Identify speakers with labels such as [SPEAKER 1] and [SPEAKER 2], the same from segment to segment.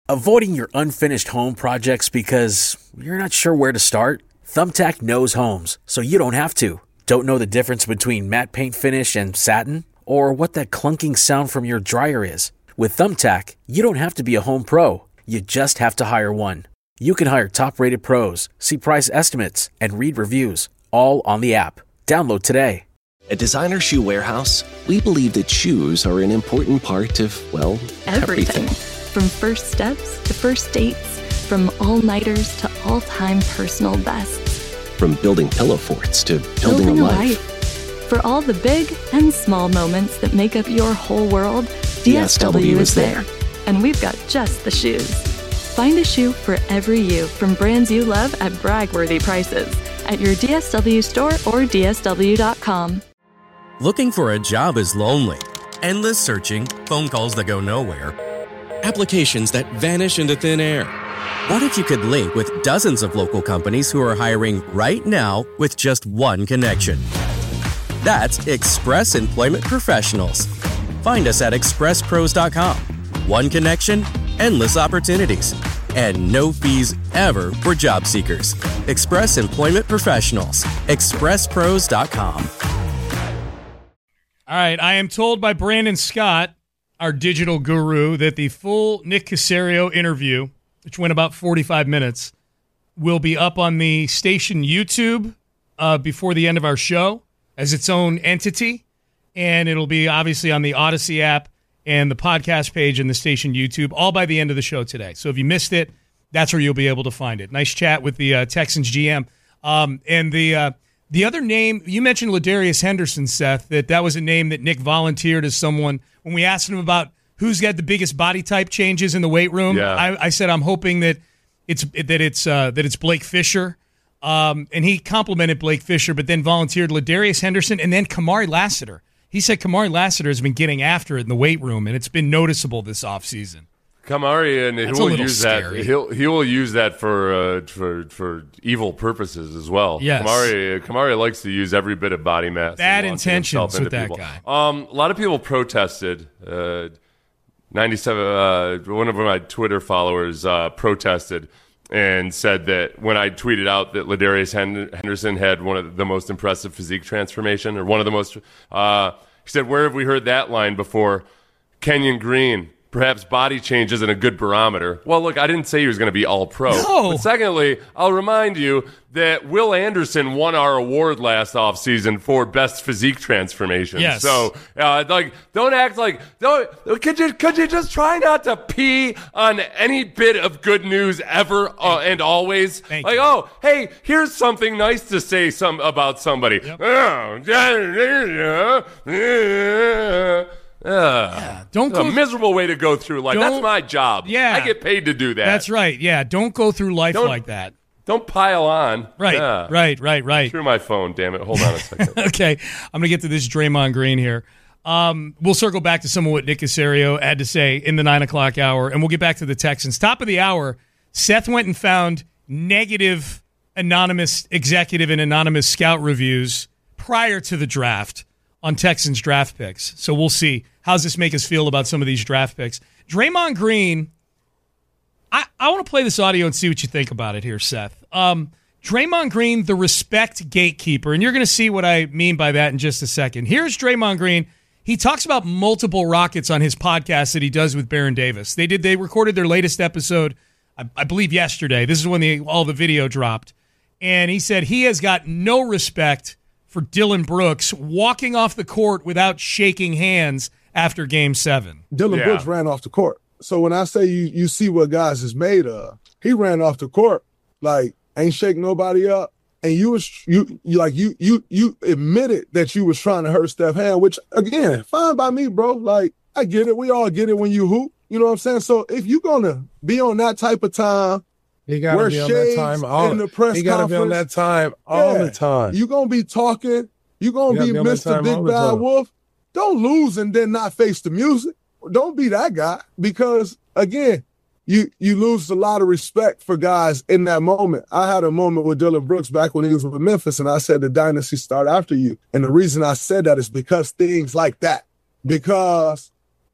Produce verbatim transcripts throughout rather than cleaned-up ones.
[SPEAKER 1] Avoiding your unfinished home projects because you're not sure where to start? Thumbtack knows homes, so you don't have to. Don't know the difference between matte paint finish and satin? Or what that clunking sound from your dryer is? With Thumbtack, you don't have to be a home pro. You just have to hire one. You can hire top-rated pros, see price estimates, and read reviews, all on the app. Download today.
[SPEAKER 2] At Designer Shoe Warehouse, we believe that shoes are an important part of, well, everything.
[SPEAKER 3] everything. From first steps to first dates, from all-nighters to all-time personal bests.
[SPEAKER 2] From building pillow forts to building,
[SPEAKER 3] building
[SPEAKER 2] a,
[SPEAKER 3] a
[SPEAKER 2] life.
[SPEAKER 3] life. For all the big and small moments that make up your whole world, D S W is there. And we've got just the shoes. Find a shoe for every you from brands you love at brag-worthy prices at your D S W store or D S W dot com.
[SPEAKER 4] Looking for a job is lonely. Endless searching, phone calls that go nowhere, applications that vanish into thin air. What if you could link with dozens of local companies who are hiring right now with just one connection? That's Express Employment Professionals. Find us at express pros dot com. One connection, endless opportunities, and no fees ever for job seekers. Express Employment Professionals. express pros dot com.
[SPEAKER 5] All right, I am told by Brandon Scott, our digital guru, that the full Nick Caserio interview, which went about forty-five minutes, will be up on the station YouTube uh, before the end of our show as its own entity, and it'll be obviously on the Odyssey app and the podcast page and the station YouTube, all by the end of the show today. So if you missed it, that's where you'll be able to find it. Nice chat with the uh, Texans G M. Um, and the uh, the other name, you mentioned Ladarius Henderson, Seth, that that was a name that Nick volunteered as someone. When we asked him about who's got the biggest body type changes in the weight room,
[SPEAKER 6] yeah.
[SPEAKER 5] I, I said I'm hoping that it's that it's uh, that it's Blake Fisher. Um, and he complimented Blake Fisher, but then volunteered Ladarius Henderson and then Kamari Lassiter. He said Kamari Lassiter has been getting after it in the weight room, and it's been noticeable this offseason.
[SPEAKER 6] Kamari, and he
[SPEAKER 5] That's a
[SPEAKER 6] will
[SPEAKER 5] little
[SPEAKER 6] use
[SPEAKER 5] scary.
[SPEAKER 6] that. He'll he will use that for uh, for for evil purposes as well.
[SPEAKER 5] Yes.
[SPEAKER 6] Kamari Kamari likes to use every bit of body mass.
[SPEAKER 5] Bad
[SPEAKER 6] and launching
[SPEAKER 5] intentions
[SPEAKER 6] himself
[SPEAKER 5] with
[SPEAKER 6] into
[SPEAKER 5] that
[SPEAKER 6] people.
[SPEAKER 5] guy.
[SPEAKER 6] Um, a lot of people protested. Uh, ninety-seven. Uh, one of my Twitter followers uh, protested and said that when I tweeted out that Ladarius Henderson had one of the most impressive physique transformation, or one of the most, uh, he said, "Where have we heard that line before?" Kenyon Green. Perhaps body change isn't a good barometer. Well, look, I didn't say he was going to be all pro.
[SPEAKER 5] No.
[SPEAKER 6] But secondly, I'll remind you that Will Anderson won our award last offseason for best physique transformation.
[SPEAKER 5] Yes.
[SPEAKER 6] So, uh, like, don't act like, don't, could you, could you just try not to pee on any bit of good news ever uh, and always?
[SPEAKER 5] Thank
[SPEAKER 6] like,
[SPEAKER 5] you.
[SPEAKER 6] oh, hey, here's something nice to say some about somebody.
[SPEAKER 5] Yep.
[SPEAKER 6] Oh, yeah, yeah. Uh,
[SPEAKER 5] Yeah, don't
[SPEAKER 6] it's
[SPEAKER 5] go-
[SPEAKER 6] a miserable way to go through life. That's
[SPEAKER 5] Don't-
[SPEAKER 6] my job.
[SPEAKER 5] Yeah.
[SPEAKER 6] I get paid to do that.
[SPEAKER 5] That's right. Yeah, don't go through life
[SPEAKER 6] Don't-
[SPEAKER 5] like that.
[SPEAKER 6] Don't pile on.
[SPEAKER 5] Right,
[SPEAKER 6] Yeah.
[SPEAKER 5] right, right, right.
[SPEAKER 6] Through my phone, damn it. Hold on a second.
[SPEAKER 5] Okay, I'm going to get to this Draymond Green here. Um, we'll circle back to some of what Nick Caserio had to say in the nine o'clock hour, and we'll get back to the Texans. Top of the hour, Seth went and found negative anonymous executive and anonymous scout reviews prior to the draft on Texans draft picks. So we'll see. How does this make us feel about some of these draft picks? Draymond Green, I, I want to play this audio and see what you think about it here, Seth. Um, Draymond Green, the respect gatekeeper, and you're going to see what I mean by that in just a second. Here's Draymond Green. He talks about multiple Rockets on his podcast that he does with Baron Davis. They did. They recorded their latest episode, I, I believe, yesterday. This is when the, all the video dropped. And he said he has got no respect for Dylan Brooks walking off the court without shaking hands after Game seven.
[SPEAKER 7] Dylan
[SPEAKER 6] Yeah.
[SPEAKER 7] Brooks ran off the court. So when I say you you see what guys is made of, he ran off the court like ain't shake nobody up, and you was you, you like you you you admitted that you was trying to hurt Steph Hand, which again fine by me, bro. Like I get it, we all get it when you hoop. You know what I'm saying? So if you gonna be on that type of time,
[SPEAKER 8] He got to
[SPEAKER 7] wear
[SPEAKER 8] be on that
[SPEAKER 7] shades
[SPEAKER 8] time all
[SPEAKER 7] in the press
[SPEAKER 8] He got to be on
[SPEAKER 7] conference.
[SPEAKER 8] that time all
[SPEAKER 7] Yeah.
[SPEAKER 8] the time.
[SPEAKER 7] You gonna be talking. You gonna
[SPEAKER 8] You gotta
[SPEAKER 7] be
[SPEAKER 8] be on that
[SPEAKER 7] Mister
[SPEAKER 8] time all
[SPEAKER 7] Big
[SPEAKER 8] the
[SPEAKER 7] Bad
[SPEAKER 8] time.
[SPEAKER 7] Wolf. Don't lose and then not face the music. Don't be that guy because again, you you lose a lot of respect for guys in that moment. I had a moment with Dylan Brooks back when he was with Memphis, and I said the dynasty start after you. And the reason I said that is because things like that. Because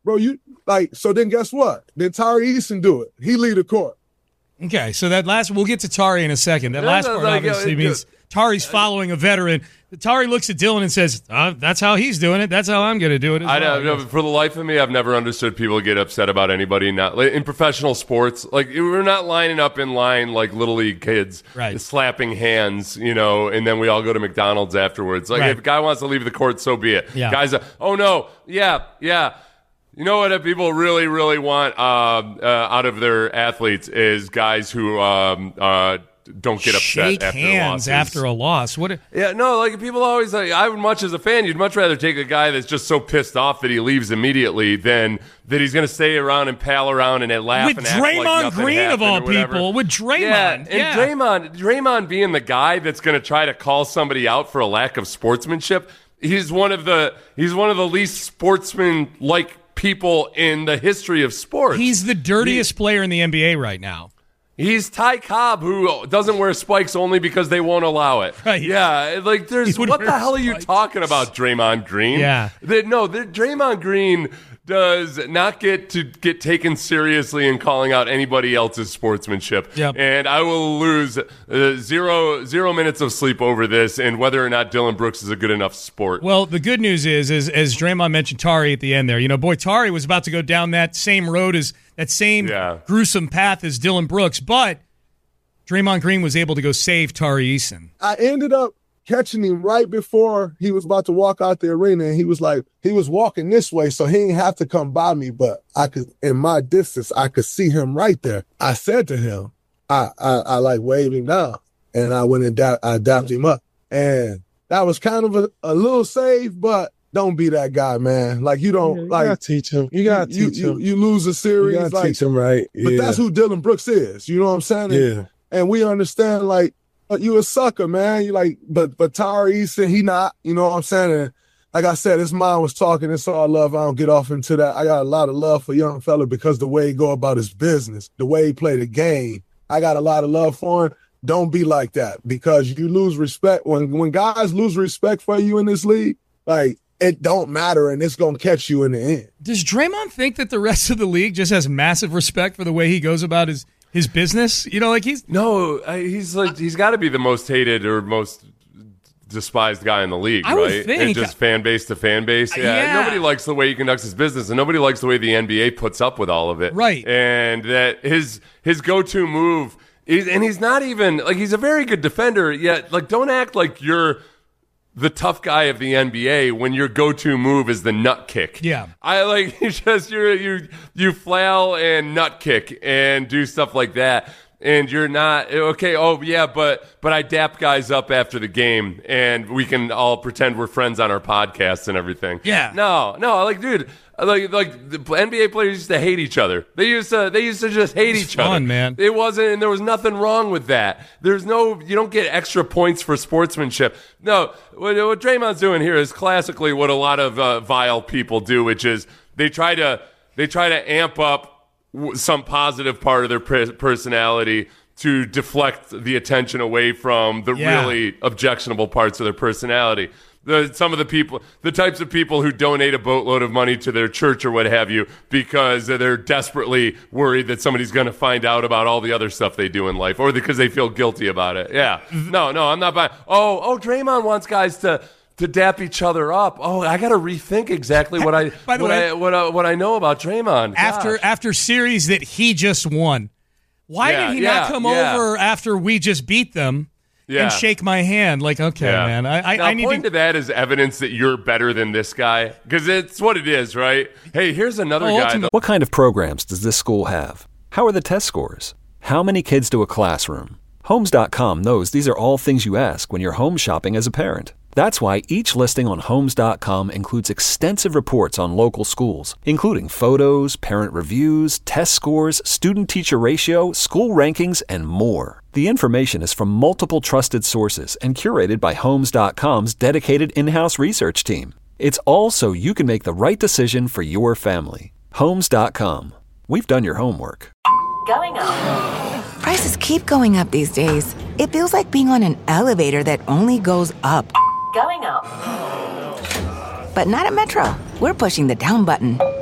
[SPEAKER 7] bro, you like, so then guess what? Then Tari Eason do it. He lead the court.
[SPEAKER 5] Okay, so that last, we'll get to Tari in a second. That last part
[SPEAKER 6] like,
[SPEAKER 5] obviously
[SPEAKER 6] uh,
[SPEAKER 5] means Tari's following a veteran. Tari looks at Dylan and says, uh, that's how he's doing it. That's how I'm going to do it as
[SPEAKER 6] I
[SPEAKER 5] well.
[SPEAKER 6] know, for the life of me, I've never understood people get upset about anybody not like, in professional sports. Like, we're not lining up in line like little league kids,
[SPEAKER 5] right,
[SPEAKER 6] slapping hands, you know, and then we all go to McDonald's afterwards. Like,
[SPEAKER 5] right.
[SPEAKER 6] if a guy wants to leave the court, so be it.
[SPEAKER 5] Yeah.
[SPEAKER 6] Guys, uh, oh no, yeah, yeah. You know what people really, really want um, uh, out of their athletes is guys who um, uh, don't get upset
[SPEAKER 5] Shake
[SPEAKER 6] after
[SPEAKER 5] hands
[SPEAKER 6] losses.
[SPEAKER 5] after a loss. What? A-
[SPEAKER 6] yeah, no, like people always like. I would much as a fan, you'd much rather take a guy that's just so pissed off that he leaves immediately than that he's going to stay around and pal around and laugh
[SPEAKER 5] with
[SPEAKER 6] and act
[SPEAKER 5] Draymond
[SPEAKER 6] like nothing
[SPEAKER 5] Green of
[SPEAKER 6] happened
[SPEAKER 5] all
[SPEAKER 6] or whatever.
[SPEAKER 5] people, with Draymond,
[SPEAKER 6] yeah, and
[SPEAKER 5] yeah.
[SPEAKER 6] Draymond, Draymond being the guy that's going to try to call somebody out for a lack of sportsmanship. He's one of the he's one of the least sportsman-like people in the history of sports.
[SPEAKER 5] He's the dirtiest he, player in the N B A right now.
[SPEAKER 6] He's Ty Cobb, who doesn't wear spikes only because they won't allow it.
[SPEAKER 5] Right.
[SPEAKER 6] Yeah, like there's what the hell
[SPEAKER 5] spikes.
[SPEAKER 6] are you talking about, Draymond Green?
[SPEAKER 5] Yeah.
[SPEAKER 6] The, no, the, Draymond Green does not get to get taken seriously in calling out anybody else's sportsmanship.
[SPEAKER 5] Yep.
[SPEAKER 6] And I will lose uh, zero zero minutes of sleep over this and whether or not Dylan Brooks is a good enough sport.
[SPEAKER 5] Well, the good news is, is as Draymond mentioned Tari at the end there, you know, boy, Tari was about to go down that same road as that same
[SPEAKER 6] yeah.
[SPEAKER 5] gruesome path as Dylan Brooks, but Draymond Green was able to go save Tari Eason.
[SPEAKER 7] I ended up catching him right before he was about to walk out the arena, and he was like, he was walking this way, so he didn't have to come by me, but I could, in my distance, I could see him right there. I said to him, I, I, I like waved him down, and I went and da- I dapped him up, and that was kind of a, a little save, but don't be that guy, man. Like, you don't,
[SPEAKER 8] yeah, you
[SPEAKER 7] like.
[SPEAKER 8] You gotta teach him. You gotta
[SPEAKER 7] you,
[SPEAKER 8] teach
[SPEAKER 7] you,
[SPEAKER 8] him.
[SPEAKER 7] You, you lose a series.
[SPEAKER 8] You gotta
[SPEAKER 7] like,
[SPEAKER 8] teach him right. Yeah.
[SPEAKER 7] But that's who Dylan Brooks is. You know what I'm saying? And,
[SPEAKER 8] yeah.
[SPEAKER 7] and we understand, like, you a sucker, man. You like, but but Tari Eason, he not. You know what I'm saying? And like I said, his mom was talking. It's all love. I don't get off into that. I got a lot of love for young fella because the way he go about his business, the way he play the game. I got a lot of love for him. Don't be like that because you lose respect. When when guys lose respect for you in this league, like, it don't matter, and it's gonna catch you in the end.
[SPEAKER 5] Does Draymond think that the rest of the league just has massive respect for the way he goes about his? His business, you know, like he's
[SPEAKER 6] no, he's like he's got to be the most hated or most despised guy in the league,
[SPEAKER 5] I
[SPEAKER 6] right?
[SPEAKER 5] Would think.
[SPEAKER 6] And just fan base to fan base. Yeah.
[SPEAKER 5] yeah,
[SPEAKER 6] nobody likes the way he conducts his business, and nobody likes the way the N B A puts up with all of it,
[SPEAKER 5] right?
[SPEAKER 6] And that his his go to move is, and he's not even like he's a very good defender. Yet, like, don't act like you're the tough guy of the N B A when your go-to move is the nut kick.
[SPEAKER 5] Yeah.
[SPEAKER 6] I like, you just, you're, you, you flail and nut kick and do stuff like that. And you're not, okay, oh yeah, but, but I dap guys up after the game and we can all pretend we're friends on our podcasts and everything.
[SPEAKER 5] Yeah.
[SPEAKER 6] No, no, like, dude, like, like the N B A players used to hate each other. They used to, they used to just hate
[SPEAKER 5] it's
[SPEAKER 6] each
[SPEAKER 5] fun,
[SPEAKER 6] other.
[SPEAKER 5] Man.
[SPEAKER 6] It wasn't, and there was nothing wrong with that. There's no, you don't get extra points for sportsmanship. No, what, what Draymond's doing here is classically what a lot of uh, vile people do, which is they try to, they try to amp up some positive part of their personality to deflect the attention away from the
[SPEAKER 5] yeah.
[SPEAKER 6] really objectionable parts of their personality. The, some of the people, the types of people who donate a boatload of money to their church or what have you because they're desperately worried that somebody's going to find out about all the other stuff they do in life or because they feel guilty about it. Yeah. No, no, I'm not buying. Oh, oh, Draymond wants guys to to dap each other up. Oh, I got to rethink exactly what I
[SPEAKER 5] By the
[SPEAKER 6] what,
[SPEAKER 5] way,
[SPEAKER 6] I, what, I, what I know about Draymond.
[SPEAKER 5] After
[SPEAKER 6] Gosh.
[SPEAKER 5] after series that he just won, why
[SPEAKER 6] Yeah,
[SPEAKER 5] did he
[SPEAKER 6] yeah,
[SPEAKER 5] not come
[SPEAKER 6] yeah.
[SPEAKER 5] over after we just beat them?
[SPEAKER 6] Yeah.
[SPEAKER 5] And shake my hand like, okay,
[SPEAKER 6] Yeah.
[SPEAKER 5] man. I, I,
[SPEAKER 6] now,
[SPEAKER 5] I need
[SPEAKER 6] point
[SPEAKER 5] to.
[SPEAKER 6] to that as evidence that you're better than this guy because it's what it is, right? Hey, here's another
[SPEAKER 5] Oh,
[SPEAKER 6] guy.
[SPEAKER 5] ultimately-
[SPEAKER 6] That-
[SPEAKER 9] What kind of programs does this school have? How are the test scores? How many kids do a classroom? Homes dot com knows these are all things you ask when you're home shopping as a parent. That's why each listing on Homes dot com includes extensive reports on local schools, including photos, parent reviews, test scores, student-teacher ratio, school rankings, and more. The information is from multiple trusted sources and curated by Homes dot com's dedicated in-house research team. It's all so you can make the right decision for your family. Homes dot com. We've done your homework.
[SPEAKER 10] Going up. Prices keep going up these days. It feels like being on an elevator that only goes up. Going up. But not at Metro. We're pushing the down button. Going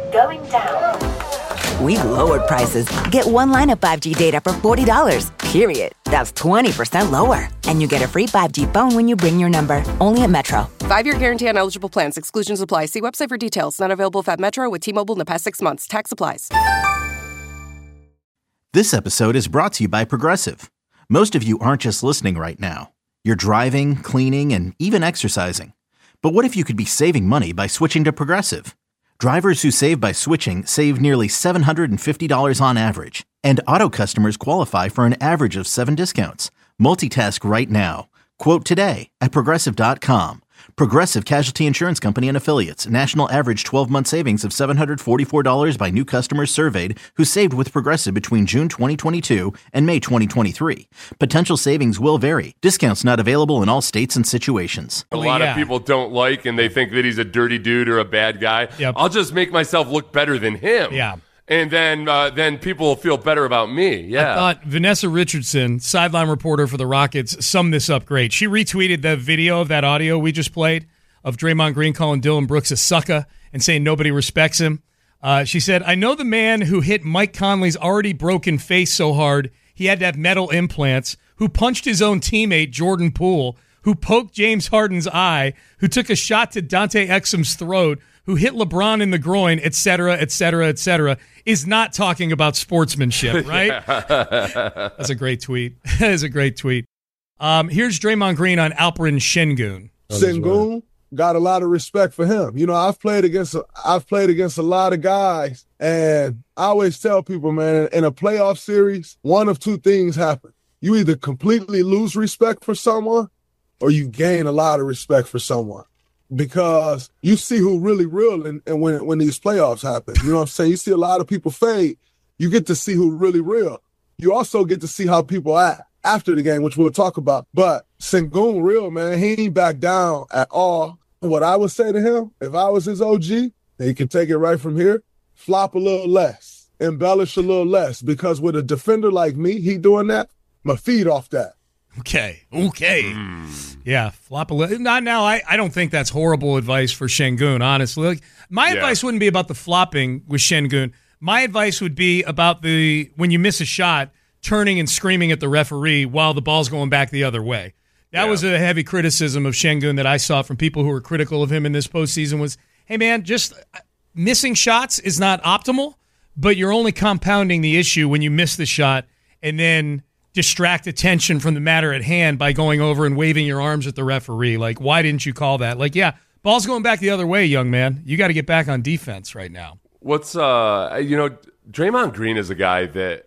[SPEAKER 10] down. We've lowered prices. Get one line of five G data for forty dollars, period. That's twenty percent lower. And you get a free five G phone when you bring your number. Only at Metro.
[SPEAKER 8] Five-year guarantee on eligible plans. Exclusions apply. See website for details. Not available at Metro with T-Mobile in the past six months. Tax applies.
[SPEAKER 11] This episode is brought to you by Progressive. Most of you aren't just listening right now. You're driving, cleaning, and even exercising. But what if you could be saving money by switching to Progressive? Drivers who save by switching save nearly seven hundred fifty dollars on average. And auto customers qualify for an average of seven discounts. Multitask right now. Quote today at Progressive dot com. Progressive Casualty Insurance Company and Affiliates. National average twelve-month savings of seven hundred forty-four dollars by new customers surveyed who saved with Progressive between June twenty twenty-two and May twenty twenty-three. Potential savings will vary. Discounts not available in all states and situations.
[SPEAKER 6] A lot yeah. of people don't like, and they think that he's a dirty dude or a bad guy.
[SPEAKER 5] Yep.
[SPEAKER 6] I'll just make myself look better than him.
[SPEAKER 5] Yeah.
[SPEAKER 6] And then uh, then people will feel better about me. Yeah.
[SPEAKER 5] I thought Vanessa Richardson, sideline reporter for the Rockets, summed this up great. She retweeted the video of that audio we just played of Draymond Green calling Dylan Brooks a sucker and saying nobody respects him. Uh, she said, I know the man who hit Mike Conley's already broken face so hard he had to have metal implants, who punched his own teammate Jordan Poole, who poked James Harden's eye, who took a shot to Dante Exum's throat, who hit LeBron in the groin, et cetera, et cetera, et cetera, is not talking about sportsmanship, right? That's a great tweet. That is a great tweet. Um, here's Draymond Green on Alperen Şengün.
[SPEAKER 7] Şengün got a lot of respect for him. You know, I've played against I've played against a lot of guys, and I always tell people, man, in a playoff series, one of two things happen. You either completely lose respect for someone, or you gain a lot of respect for someone. Because you see who really real and, and when when these playoffs happen. You know what I'm saying? You see a lot of people fade. You get to see who really real. You also get to see how people act after the game, which we'll talk about. But Şengün real, man. He ain't back down at all. What I would say to him, if I was his O G, he can take it right from here, flop a little less, embellish a little less. Because with a defender like me, he doing that, my feed off that.
[SPEAKER 5] Okay, okay. Mm. Yeah, flop a little. Not now, I, I don't think that's horrible advice for Şengün, honestly. Like, my yeah. advice wouldn't be about the flopping with Şengün. My advice would be about the, when you miss a shot, turning and screaming at the referee while the ball's going back the other way. That yeah. was a heavy criticism of Şengün that I saw from people who were critical of him in this postseason was, hey, man, just missing shots is not optimal, but you're only compounding the issue when you miss the shot and then distract attention from the matter at hand by going over and waving your arms at the referee. Like, why didn't you call that? Like, yeah, ball's going back the other way, young man. You got to get back on defense right now.
[SPEAKER 6] What's, uh, you know, Draymond Green is a guy that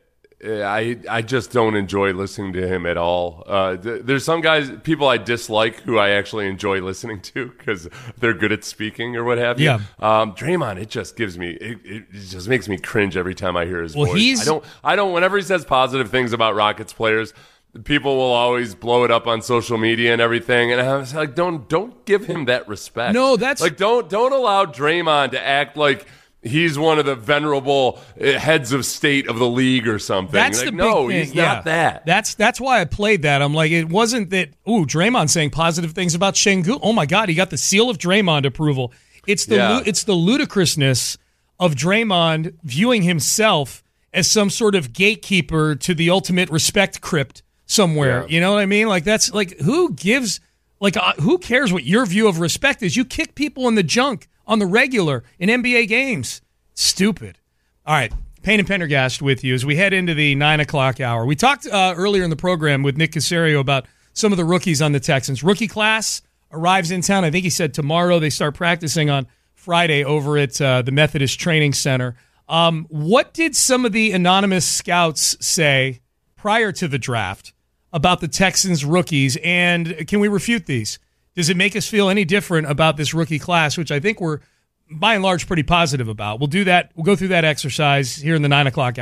[SPEAKER 6] I I just don't enjoy listening to him at all. Uh, th- there's some guys, people I dislike who I actually enjoy listening to because they're good at speaking or what have you.
[SPEAKER 5] Yeah.
[SPEAKER 6] Um, Draymond, it just gives me, it, it just makes me cringe every time I hear his
[SPEAKER 5] well,
[SPEAKER 6] voice.
[SPEAKER 5] He's...
[SPEAKER 6] I don't, I don't, whenever he says positive things about Rockets players, people will always blow it up on social media and everything. And I was like, don't, don't give him that respect.
[SPEAKER 5] No, that's
[SPEAKER 6] like, don't, don't allow Draymond to act like he's one of the venerable heads of state of the league or something.
[SPEAKER 5] That's
[SPEAKER 6] like,
[SPEAKER 5] the big
[SPEAKER 6] no,
[SPEAKER 5] thing.
[SPEAKER 6] he's
[SPEAKER 5] yeah.
[SPEAKER 6] not that.
[SPEAKER 5] That's that's why I played that. I'm like, it wasn't that, ooh, Draymond saying positive things about Şengün. Oh, my God, he got the seal of Draymond approval. It's the
[SPEAKER 6] Yeah.
[SPEAKER 5] it's the ludicrousness of Draymond viewing himself as some sort of gatekeeper to the ultimate respect crypt somewhere.
[SPEAKER 6] Yeah.
[SPEAKER 5] You know what I mean? Like, that's like, who gives, like, uh, who cares what your view of respect is? You kick people in the junk on the regular in N B A games. Stupid. All right, Payne and Pendergast with you as we head into the nine o'clock hour. We talked uh, earlier in the program with Nick Caserio about some of the rookies on the Texans. Rookie class arrives in town. I think he said tomorrow. They start practicing on Friday over at uh, the Methodist Training Center. Um, what did some of the anonymous scouts say prior to the draft about the Texans rookies, and can we refute these? Does it make us feel any different about this rookie class, which I think we're, by and large, pretty positive about? We'll do that. We'll go through that exercise here in the nine o'clock hour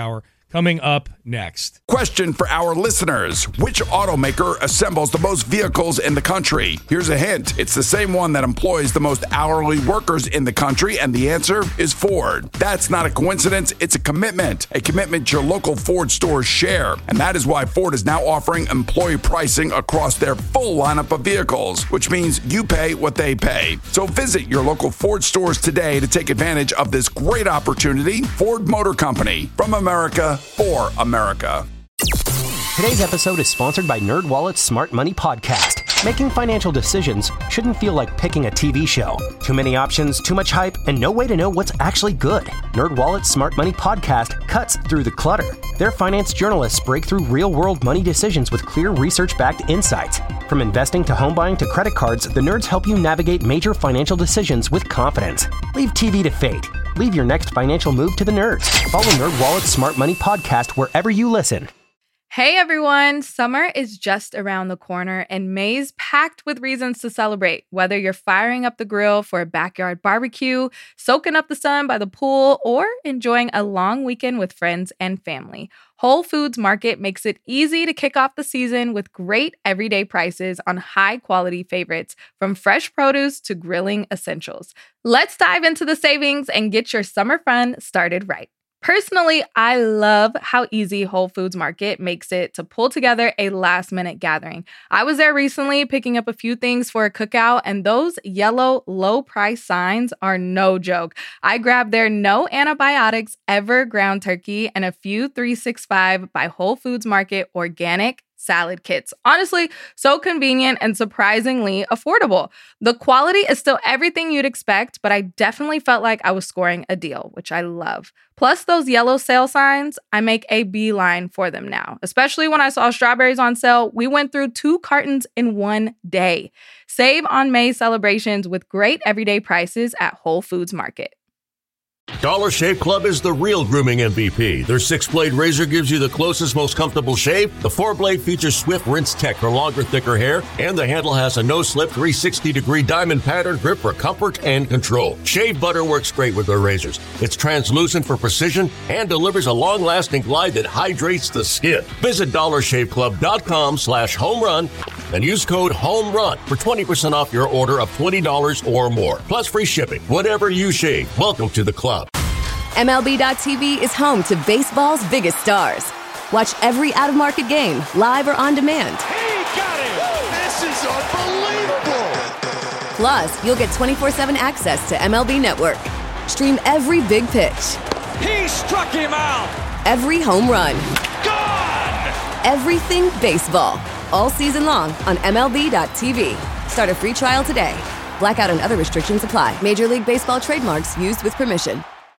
[SPEAKER 5] coming up next.
[SPEAKER 12] Question for our listeners. Which automaker assembles the most vehicles in the country? Here's a hint. It's the same one that employs the most hourly workers in the country, and the answer is Ford. That's not a coincidence. It's a commitment. A commitment your local Ford stores share. And that is why Ford is now offering employee pricing across their full lineup of vehicles, which means you pay what they pay. So visit your local Ford stores today to take advantage of this great opportunity. Ford Motor Company, from America for America.
[SPEAKER 13] Today's episode is sponsored by NerdWallet's Smart Money Podcast. Making financial decisions shouldn't feel like picking a T V show. Too many options, too much hype, and no way to know what's actually good. NerdWallet's Smart Money Podcast cuts through the clutter. Their finance journalists break through real-world money decisions with clear research-backed insights. From investing to home buying to credit cards, the nerds help you navigate major financial decisions with confidence. Leave T V to fate. Leave your next financial move to the nerds. Follow NerdWallet's Smart Money Podcast wherever you listen.
[SPEAKER 14] Hey everyone, summer is just around the corner and May's packed with reasons to celebrate. Whether you're firing up the grill for a backyard barbecue, soaking up the sun by the pool, or enjoying a long weekend with friends and family, Whole Foods Market makes it easy to kick off the season with great everyday prices on high-quality favorites, from fresh produce to grilling essentials. Let's dive into the savings and get your summer fun started right. Personally, I love how easy Whole Foods Market makes it to pull together a last-minute gathering. I was there recently picking up a few things for a cookout, and those yellow low-price signs are no joke. I grabbed their no antibiotics ever ground turkey and a few three sixty-five by Whole Foods Market organic salad kits. Honestly, so convenient and surprisingly affordable. The quality is still everything you'd expect, but I definitely felt like I was scoring a deal, which I love. Plus those yellow sale signs, I make a beeline for them now. Especially when I saw strawberries on sale, we went through two cartons in one day. Save on May celebrations with great everyday prices at Whole Foods Market.
[SPEAKER 15] Dollar Shave Club is the real grooming M V P. Their six-blade razor gives you the closest, most comfortable shave. The four-blade features Swift Rinse Tech for longer, thicker hair. And the handle has a no-slip three sixty degree diamond pattern grip for comfort and control. Shave butter works great with their razors. It's translucent for precision and delivers a long-lasting glide that hydrates the skin. Visit dollar shave club dot com slash home run and use code HOMERUN for twenty percent off your order of twenty dollars or more. Plus free shipping. Whatever you shave, welcome to the club.
[SPEAKER 16] M L B dot T V is home to baseball's biggest stars. Watch every out-of-market game, live or on demand.
[SPEAKER 17] He got it! This is unbelievable!
[SPEAKER 16] Plus, you'll get twenty-four seven access to M L B Network. Stream every big pitch.
[SPEAKER 17] He struck him out!
[SPEAKER 16] Every home run.
[SPEAKER 17] Gone!
[SPEAKER 16] Everything baseball. All season long on M L B dot T V. Start a free trial today. Blackout and other restrictions apply. Major League Baseball trademarks used with permission.